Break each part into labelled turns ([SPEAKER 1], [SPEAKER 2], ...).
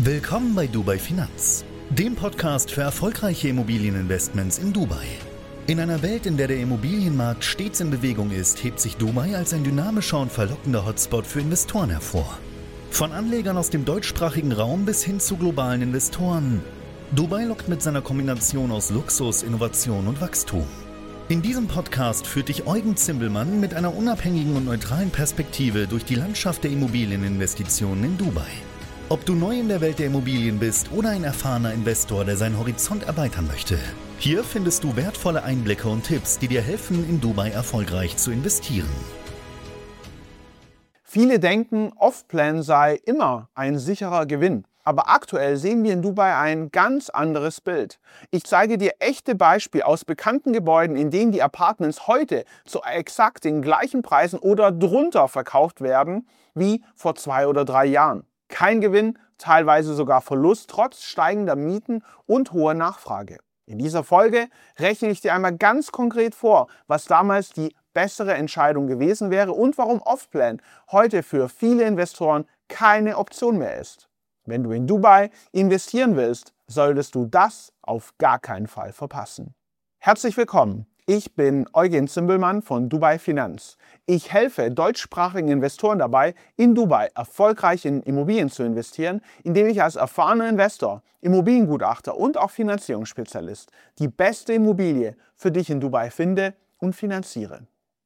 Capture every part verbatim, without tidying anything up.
[SPEAKER 1] Willkommen bei Dubai Finanz, dem Podcast für erfolgreiche Immobilieninvestments in Dubai. In einer Welt, in der der Immobilienmarkt stets in Bewegung ist, hebt sich Dubai als ein dynamischer und verlockender Hotspot für Investoren hervor. Von Anlegern aus dem deutschsprachigen Raum bis hin zu globalen Investoren. Dubai lockt mit seiner Kombination aus Luxus, Innovation und Wachstum. In diesem Podcast führt dich Eugen Zimbelmann mit einer unabhängigen und neutralen Perspektive durch die Landschaft der Immobilieninvestitionen in Dubai. Ob du neu in der Welt der Immobilien bist oder ein erfahrener Investor, der seinen Horizont erweitern möchte, hier findest du wertvolle Einblicke und Tipps, die dir helfen, in Dubai erfolgreich zu investieren.
[SPEAKER 2] Viele denken, Off-Plan sei immer ein sicherer Gewinn. Aber aktuell sehen wir in Dubai ein ganz anderes Bild. Ich zeige dir echte Beispiele aus bekannten Gebäuden, in denen die Apartments heute zu exakt den gleichen Preisen oder drunter verkauft werden wie vor zwei oder drei Jahren. Kein Gewinn, teilweise sogar Verlust, trotz steigender Mieten und hoher Nachfrage. In dieser Folge rechne ich dir einmal ganz konkret vor, was damals die bessere Entscheidung gewesen wäre und warum Off-Plan heute für viele Investoren keine Option mehr ist. Wenn du in Dubai investieren willst, solltest du das auf gar keinen Fall verpassen. Herzlich willkommen. Ich bin Eugen Zimbelmann von Dubai Finanz. Ich helfe deutschsprachigen Investoren dabei, in Dubai erfolgreich in Immobilien zu investieren, indem ich als erfahrener Investor, Immobiliengutachter und auch Finanzierungsspezialist die beste Immobilie für dich in Dubai finde und finanziere.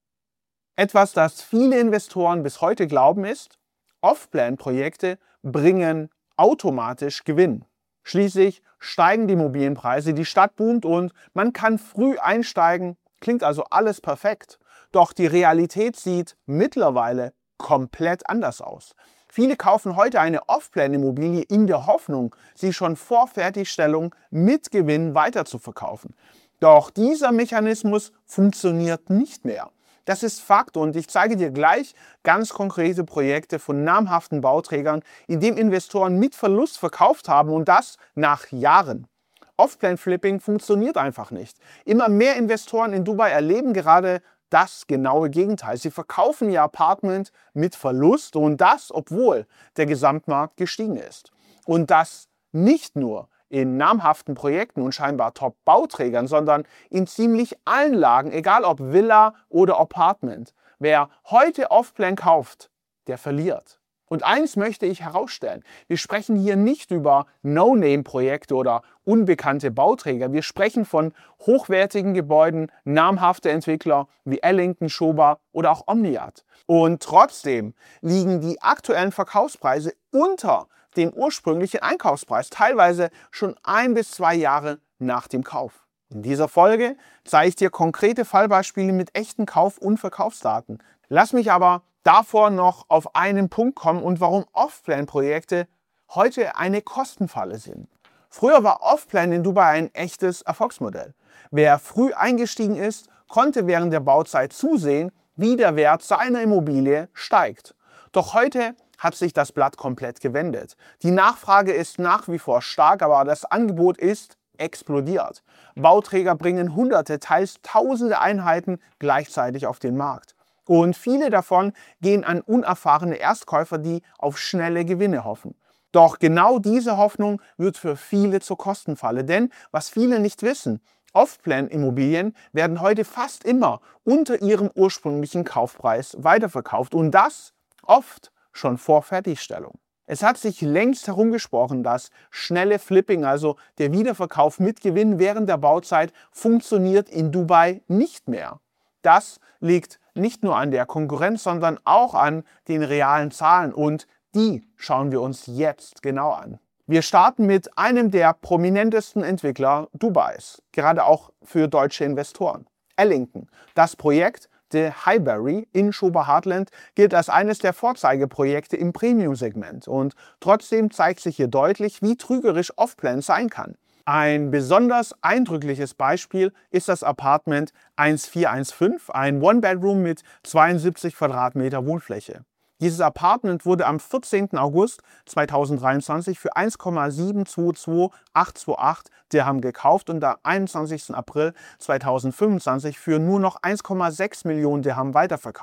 [SPEAKER 2] Etwas, das viele Investoren bis heute glauben, ist, Off-Plan-Projekte bringen automatisch Gewinn. Schließlich steigen die Immobilienpreise, die Stadt boomt und man kann früh einsteigen, klingt also alles perfekt. Doch die Realität sieht mittlerweile komplett anders aus. Viele kaufen heute eine Off-Plan-Immobilie in der Hoffnung, sie schon vor Fertigstellung mit Gewinn weiterzuverkaufen. Doch dieser Mechanismus funktioniert nicht mehr. Das ist Fakt und ich zeige dir gleich ganz konkrete Projekte von namhaften Bauträgern, in denen Investoren mit Verlust verkauft haben und das nach Jahren. Off-Plan-Flipping funktioniert einfach nicht. Immer mehr Investoren in Dubai erleben gerade das genaue Gegenteil. Sie verkaufen ihr Apartment mit Verlust und das, obwohl der Gesamtmarkt gestiegen ist. Und das nicht nur in namhaften Projekten und scheinbar Top-Bauträgern, sondern in ziemlich allen Lagen, egal ob Villa oder Apartment. Wer heute Off-Plan kauft, der verliert. Und eins möchte ich herausstellen. Wir sprechen hier nicht über No-Name-Projekte oder unbekannte Bauträger. Wir sprechen von hochwertigen Gebäuden, namhafte Entwickler wie Ellington, Schober oder auch Omniat. Und trotzdem liegen die aktuellen Verkaufspreise unter dem ursprünglichen Einkaufspreis, teilweise schon ein bis zwei Jahre nach dem Kauf. In dieser Folge zeige ich dir konkrete Fallbeispiele mit echten Kauf- und Verkaufsdaten. Lass mich aber davor noch auf einen Punkt kommen und warum Off-Plan-Projekte heute eine Kostenfalle sind. Früher war Off-Plan in Dubai ein echtes Erfolgsmodell. Wer früh eingestiegen ist, konnte während der Bauzeit zusehen, wie der Wert seiner Immobilie steigt. Doch heute hat sich das Blatt komplett gewendet. Die Nachfrage ist nach wie vor stark, aber das Angebot ist explodiert. Bauträger bringen hunderte, teils tausende Einheiten gleichzeitig auf den Markt. Und viele davon gehen an unerfahrene Erstkäufer, die auf schnelle Gewinne hoffen. Doch genau diese Hoffnung wird für viele zur Kostenfalle. Denn was viele nicht wissen, Off-Plan-Immobilien werden heute fast immer unter ihrem ursprünglichen Kaufpreis weiterverkauft. Und das oft schon vor Fertigstellung. Es hat sich längst herumgesprochen, dass schnelle Flipping, also der Wiederverkauf mit Gewinn während der Bauzeit, funktioniert in Dubai nicht mehr. Das liegt nicht nur an der Konkurrenz, sondern auch an den realen Zahlen und die schauen wir uns jetzt genau an. Wir starten mit einem der prominentesten Entwickler Dubais, gerade auch für deutsche Investoren. Ellington. Das Projekt The Highbury in Schober Heartland gilt als eines der Vorzeigeprojekte im Premium-Segment und trotzdem zeigt sich hier deutlich, wie trügerisch Off-Plan sein kann. Ein besonders eindrückliches Beispiel ist das Apartment vierzehnhundertfünfzehn, ein One-Bedroom mit zweiundsiebzig Quadratmeter Wohnfläche. Dieses Apartment wurde am vierzehnten August zweitausenddreiundzwanzig für eins Komma sieben zwei zwei acht zwei acht Dirham gekauft und am einundzwanzigsten April zweitausendfünfundzwanzig für nur noch eins Komma sechs Millionen Dirham weiterverkauft.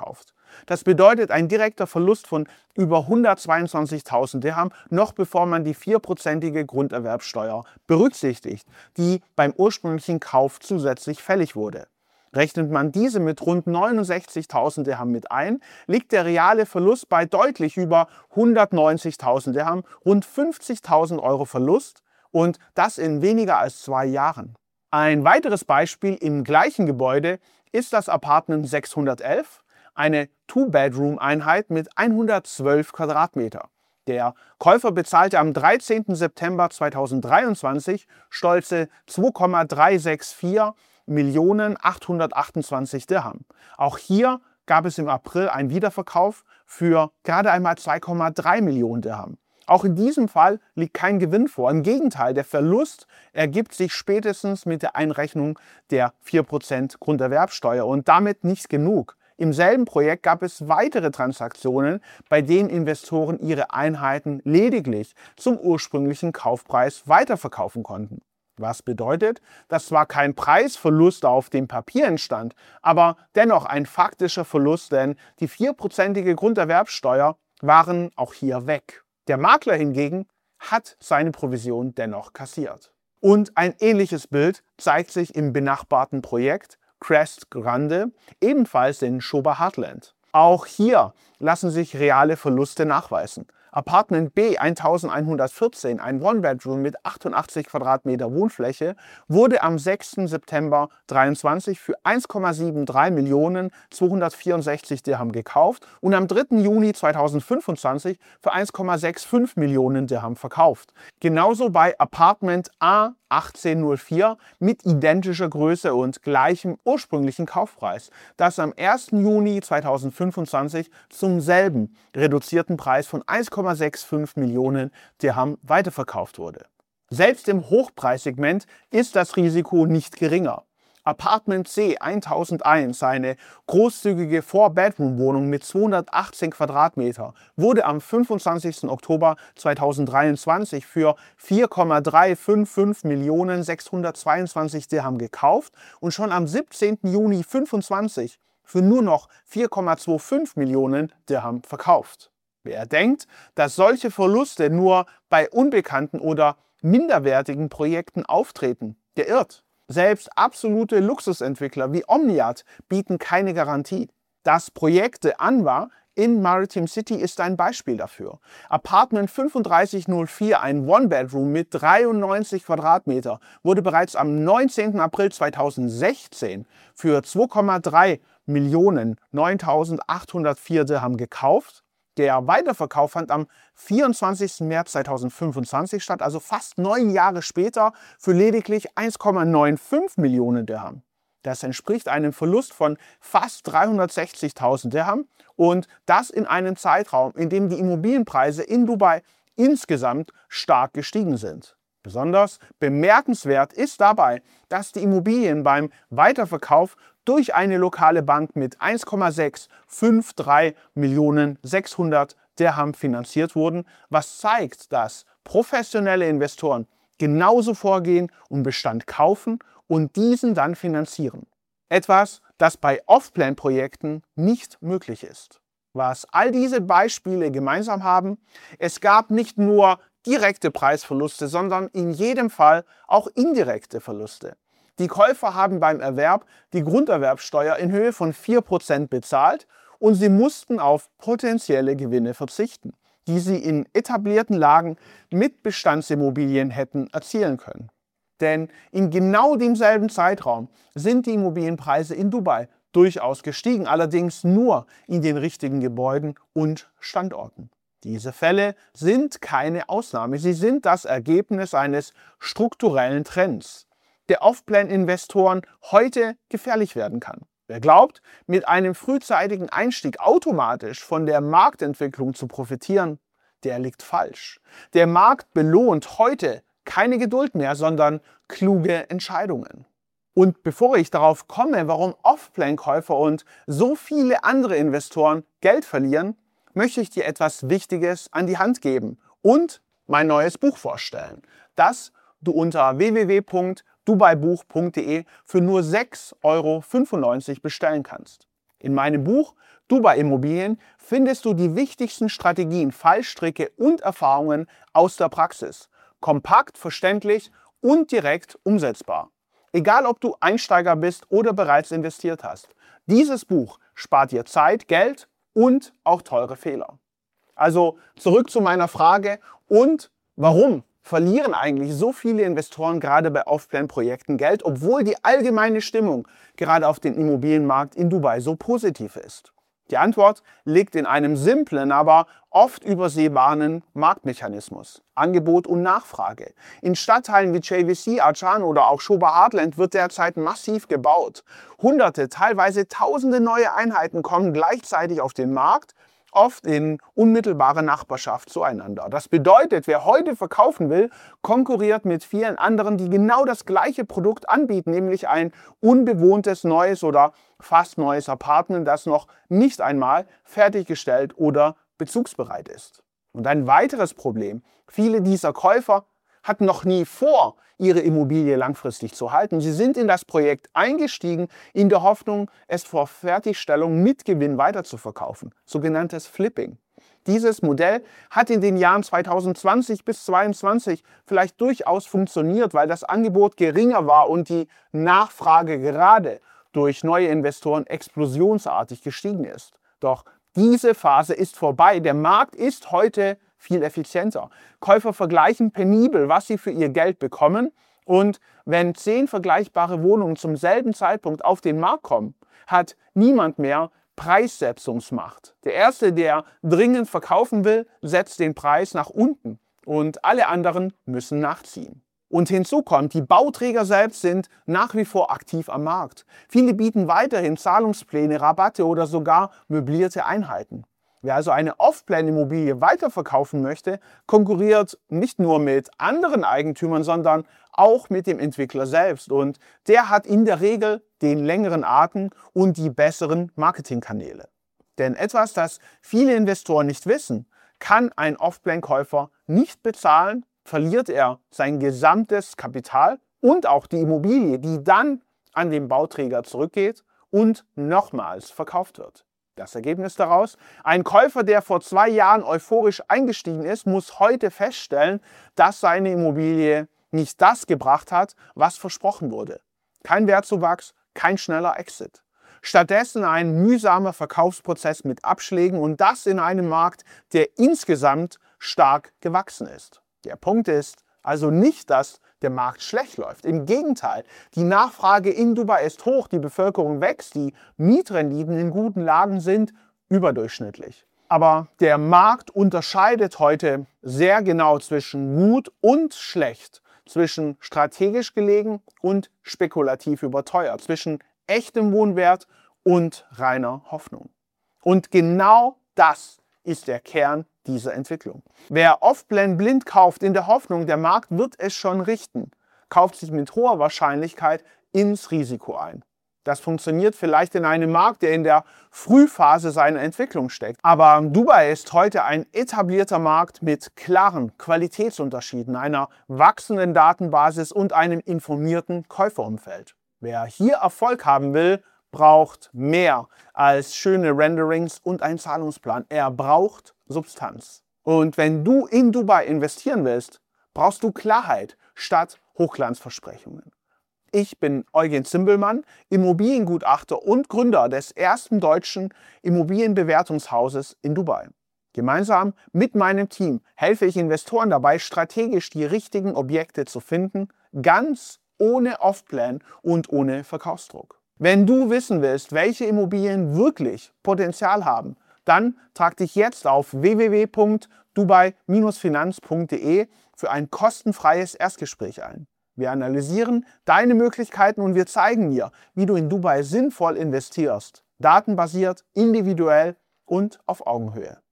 [SPEAKER 2] Das bedeutet ein direkter Verlust von über hundertzweiundzwanzigtausend Dirham, noch bevor man die vierprozentige Grunderwerbsteuer berücksichtigt, die beim ursprünglichen Kauf zusätzlich fällig wurde. Rechnet man diese mit rund neunundsechzigtausend Dirham mit ein, liegt der reale Verlust bei deutlich über hundertneunzigtausend Dirham, rund fünfzigtausend Euro Verlust, und das in weniger als zwei Jahren. Ein weiteres Beispiel im gleichen Gebäude ist das Apartment sechshundertelf, eine Two-Bedroom-Einheit mit hundertzwölf Quadratmeter. Der Käufer bezahlte am dreizehnten September zweitausenddreiundzwanzig stolze zwei Komma dreihundertvierundsechzig Millionen achthundertachtundzwanzig Dirham. Auch hier gab es im April einen Wiederverkauf für gerade einmal zwei Komma drei Millionen Dirham. Auch in diesem Fall liegt kein Gewinn vor. Im Gegenteil, der Verlust ergibt sich spätestens mit der Einrechnung der vier Prozent Grunderwerbsteuer, und damit nicht genug. Im selben Projekt gab es weitere Transaktionen, bei denen Investoren ihre Einheiten lediglich zum ursprünglichen Kaufpreis weiterverkaufen konnten. Was bedeutet, dass zwar kein Preisverlust auf dem Papier entstand, aber dennoch ein faktischer Verlust, denn die vierprozentige Grunderwerbsteuer waren auch hier weg. Der Makler hingegen hat seine Provision dennoch kassiert. Und ein ähnliches Bild zeigt sich im benachbarten Projekt Crest Grande, ebenfalls in Shoba Heartland. Auch hier lassen sich reale Verluste nachweisen. Apartment B elfhundertvierzehn, ein One-Bedroom mit achtundachtzig Quadratmeter Wohnfläche, wurde am sechsten September zweitausenddreiundzwanzig für eins Komma drei Millionen zweihundertvierundsechzig Dirham gekauft und am dritten Juni zweitausendfünfundzwanzig für eins Komma fünfundsechzig Millionen Dirham verkauft. Genauso bei Apartment A achtzehnhundervier mit identischer Größe und gleichem ursprünglichen Kaufpreis, das am ersten Juni zweitausendfünfundzwanzig zum selben reduzierten Preis von eins Komma fünfundsechzig Millionen Dirham weiterverkauft wurde. Selbst im Hochpreissegment ist das Risiko nicht geringer. Apartment C tausendeins, eine großzügige Four-Bedroom-Wohnung mit zweihundertachtzehn Quadratmeter, wurde am fünfundzwanzigsten Oktober zweitausenddreiundzwanzig für vier Komma dreihundertfünfundfünfzig Millionen sechshundertzweiundzwanzig Dirham gekauft und schon am siebzehnten Juni zweitausendfünfundzwanzig für nur noch vier Komma fünfundzwanzig Millionen Dirham verkauft. Wer denkt, dass solche Verluste nur bei unbekannten oder minderwertigen Projekten auftreten, der irrt. Selbst absolute Luxusentwickler wie Omniad bieten keine Garantie. Das Projekt The Anwar in Maritime City ist ein Beispiel dafür. Apartment fünfunddreißig null vier, ein One-Bedroom mit dreiundneunzig Quadratmeter, wurde bereits am neunzehnten April zweitausendsechzehn für zwei Komma drei Millionen neuntausendachthundertvier Dirham gekauft. Der Weiterverkauf fand am vierundzwanzigsten März zweitausendfünfundzwanzig statt, also fast neun Jahre später, für lediglich eins Komma fünfundneunzig Millionen Dirham. Das entspricht einem Verlust von fast dreihundertsechzigtausend Dirham, und das in einem Zeitraum, in dem die Immobilienpreise in Dubai insgesamt stark gestiegen sind. Besonders bemerkenswert ist dabei, dass die Immobilien beim Weiterverkauf durch eine lokale Bank mit eins Komma sechshundertdreiundfünfzig Millionen sechshundert Dirham finanziert wurden, was zeigt, dass professionelle Investoren genauso vorgehen und Bestand kaufen und diesen dann finanzieren. Etwas, das bei Off-Plan-Projekten nicht möglich ist. Was all diese Beispiele gemeinsam haben: Es gab nicht nur direkte Preisverluste, sondern in jedem Fall auch indirekte Verluste. Die Käufer haben beim Erwerb die Grunderwerbsteuer in Höhe von vier Prozent bezahlt und sie mussten auf potenzielle Gewinne verzichten, die sie in etablierten Lagen mit Bestandsimmobilien hätten erzielen können. Denn in genau demselben Zeitraum sind die Immobilienpreise in Dubai durchaus gestiegen, allerdings nur in den richtigen Gebäuden und Standorten. Diese Fälle sind keine Ausnahme, sie sind das Ergebnis eines strukturellen Trends, der Off-Plan-Investoren heute gefährlich werden kann. Wer glaubt, mit einem frühzeitigen Einstieg automatisch von der Marktentwicklung zu profitieren, der liegt falsch. Der Markt belohnt heute keine Geduld mehr, sondern kluge Entscheidungen. Und bevor ich darauf komme, warum Off-Plan-Käufer und so viele andere Investoren Geld verlieren, möchte ich dir etwas Wichtiges an die Hand geben und mein neues Buch vorstellen, das du unter w w w punkt dubai buch punkt de für nur sechs Euro fünfundneunzig bestellen kannst. In meinem Buch Dubai Immobilien findest du die wichtigsten Strategien, Fallstricke und Erfahrungen aus der Praxis. Kompakt, verständlich und direkt umsetzbar. Egal, ob du Einsteiger bist oder bereits investiert hast. Dieses Buch spart dir Zeit, Geld und auch teure Fehler. Also zurück zu meiner Frage: Und warum verlieren eigentlich so viele Investoren gerade bei Off-Plan-Projekten Geld, obwohl die allgemeine Stimmung gerade auf dem Immobilienmarkt in Dubai so positiv ist? Die Antwort liegt in einem simplen, aber oft übersehbaren Marktmechanismus: Angebot und Nachfrage. In Stadtteilen wie J V C, Achan oder auch Shoba Heartland wird derzeit massiv gebaut. Hunderte, teilweise tausende neue Einheiten kommen gleichzeitig auf den Markt, oft in unmittelbarer Nachbarschaft zueinander. Das bedeutet, wer heute verkaufen will, konkurriert mit vielen anderen, die genau das gleiche Produkt anbieten, nämlich ein unbewohntes, neues oder fast neues Apartment, das noch nicht einmal fertiggestellt oder bezugsbereit ist. Und ein weiteres Problem: Viele dieser Käufer hatten noch nie vor, ihre Immobilie langfristig zu halten. Sie sind in das Projekt eingestiegen, in der Hoffnung, es vor Fertigstellung mit Gewinn weiterzuverkaufen. Sogenanntes Flipping. Dieses Modell hat in den Jahren zweitausendzwanzig bis zweitausendzweiundzwanzig vielleicht durchaus funktioniert, weil das Angebot geringer war und die Nachfrage gerade durch neue Investoren explosionsartig gestiegen ist. Doch diese Phase ist vorbei. Der Markt ist heute viel effizienter. Käufer vergleichen penibel, was sie für ihr Geld bekommen, und wenn zehn vergleichbare Wohnungen zum selben Zeitpunkt auf den Markt kommen, hat niemand mehr Preissetzungsmacht. Der Erste, der dringend verkaufen will, setzt den Preis nach unten und alle anderen müssen nachziehen. Und hinzu kommt, die Bauträger selbst sind nach wie vor aktiv am Markt. Viele bieten weiterhin Zahlungspläne, Rabatte oder sogar möblierte Einheiten. Wer also eine Off-Plan-Immobilie weiterverkaufen möchte, konkurriert nicht nur mit anderen Eigentümern, sondern auch mit dem Entwickler selbst. Und der hat in der Regel den längeren Atem und die besseren Marketingkanäle. Denn etwas, das viele Investoren nicht wissen: Kann ein Off-Plan-Käufer nicht bezahlen, verliert er sein gesamtes Kapital und auch die Immobilie, die dann an den Bauträger zurückgeht und nochmals verkauft wird. Das Ergebnis daraus: Ein Käufer, der vor zwei Jahren euphorisch eingestiegen ist, muss heute feststellen, dass seine Immobilie nicht das gebracht hat, was versprochen wurde. Kein Wertzuwachs, kein schneller Exit. Stattdessen ein mühsamer Verkaufsprozess mit Abschlägen, und das in einem Markt, der insgesamt stark gewachsen ist. Der Punkt ist also nicht, dass der Markt schlecht läuft. Im Gegenteil, die Nachfrage in Dubai ist hoch, die Bevölkerung wächst, die Mietrenditen in guten Lagen sind überdurchschnittlich. Aber der Markt unterscheidet heute sehr genau zwischen gut und schlecht, zwischen strategisch gelegen und spekulativ überteuert, zwischen echtem Wohnwert und reiner Hoffnung. Und genau das ist der Kern dieser Entwicklung. Wer Off-Plan blind kauft in der Hoffnung, der Markt wird es schon richten, kauft sich mit hoher Wahrscheinlichkeit ins Risiko ein. Das funktioniert vielleicht in einem Markt, der in der Frühphase seiner Entwicklung steckt. Aber Dubai ist heute ein etablierter Markt mit klaren Qualitätsunterschieden, einer wachsenden Datenbasis und einem informierten Käuferumfeld. Wer hier Erfolg haben will, braucht mehr als schöne Renderings und einen Zahlungsplan. Er braucht Substanz. Und wenn du in Dubai investieren willst, brauchst du Klarheit statt Hochglanzversprechungen. Ich bin Eugen Zimbelmann, Immobiliengutachter und Gründer des ersten deutschen Immobilienbewertungshauses in Dubai. Gemeinsam mit meinem Team helfe ich Investoren dabei, strategisch die richtigen Objekte zu finden, ganz ohne Off-Plan und ohne Verkaufsdruck. Wenn du wissen willst, welche Immobilien wirklich Potenzial haben, dann trag dich jetzt auf w w w punkt dubai Bindestrich finanz punkt de für ein kostenfreies Erstgespräch ein. Wir analysieren deine Möglichkeiten und wir zeigen dir, wie du in Dubai sinnvoll investierst. Datenbasiert, individuell und auf Augenhöhe.